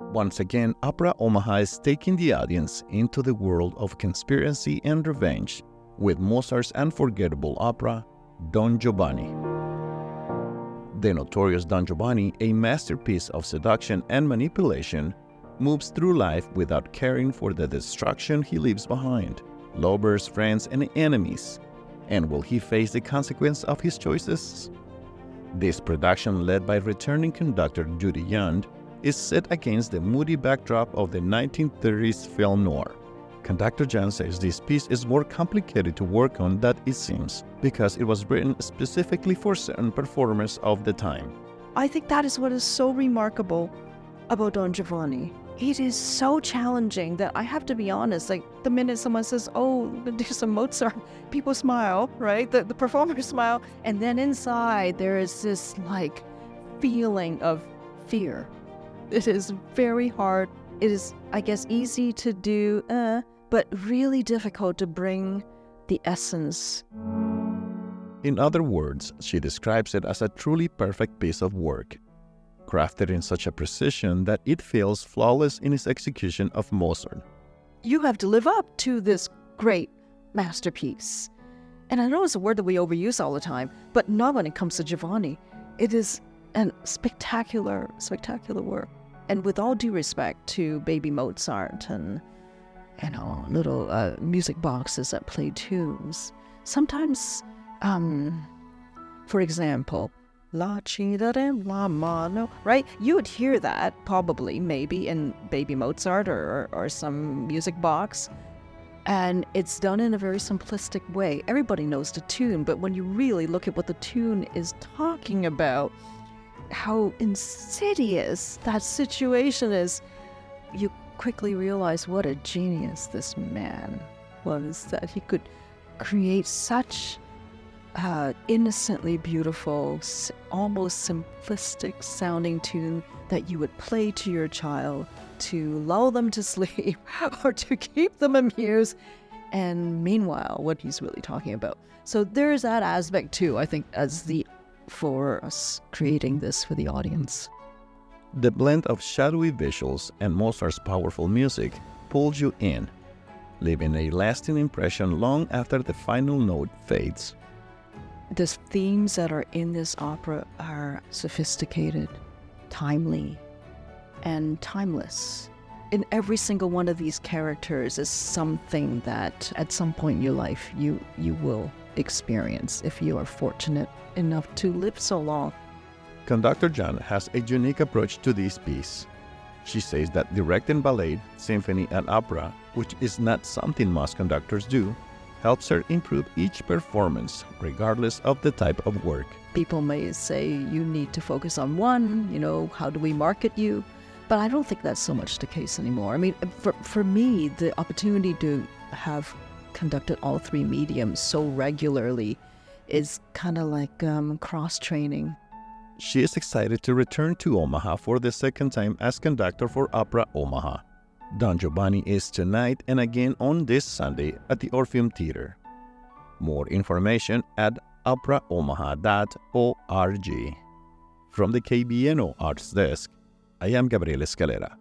Once again, Opera Omaha is taking the audience into the world of conspiracy and revenge with Mozart's unforgettable opera, Don Giovanni. The notorious Don Giovanni, a masterpiece of seduction and manipulation, moves through life without caring for the destruction he leaves behind, lovers, friends, and enemies. And will he face the consequence of his choices? This production, led by returning conductor Judy Yund, is set against the moody backdrop of the 1930s film noir. Conductor Jan says this piece is more complicated to work on than it seems, because it was written specifically for certain performers of the time. I think that is what is so remarkable about Don Giovanni. It is so challenging that I have to be honest, like the minute someone says, oh, do some Mozart, people smile, right? The performers smile, and then inside there is this like feeling of fear. It is very hard. It is, I guess, easy to do, but really difficult to bring the essence. In other words, she describes it as a truly perfect piece of work, crafted in such a precision that it feels flawless in its execution of Mozart. You have to live up to this great masterpiece. And I know it's a word that we overuse all the time, but not when it comes to Giovanni. It is a spectacular, spectacular work. And with all due respect to Baby Mozart and, little music boxes that play tunes, sometimes, for example, La ci darem la mano, right? You would hear that probably, maybe, in Baby Mozart or some music box. And it's done in a very simplistic way. Everybody knows the tune, but when you really look at what the tune is talking about, how insidious that situation is, you quickly realize what a genius this man was, that he could create such innocently beautiful, almost simplistic sounding tune that you would play to your child to lull them to sleep or to keep them amused. And meanwhile, what he's really talking about. So there's that aspect too, I think, for us creating this for the audience. The blend of shadowy visuals and Mozart's powerful music pulls you in, leaving a lasting impression long after the final note fades. The themes that are in this opera are sophisticated, timely, and timeless. In every single one of these characters is something that at some point in your life you will experience if you are fortunate enough to live so long. Conductor Jan has a unique approach to this piece. She says that directing ballet, symphony, and opera, which is not something most conductors do, helps her improve each performance, regardless of the type of work. People may say you need to focus on one, how do we market you? But I don't think that's so much the case anymore. I mean, for me, the opportunity to have conducted all three mediums so regularly is kind of like cross-training. She is excited to return to Omaha for the second time as conductor for Opera Omaha. Don Giovanni is tonight and again on this Sunday at the Orpheum Theater. More information at operaomaha.org. From the KBNO Arts Desk, I am Gabriel Escalera.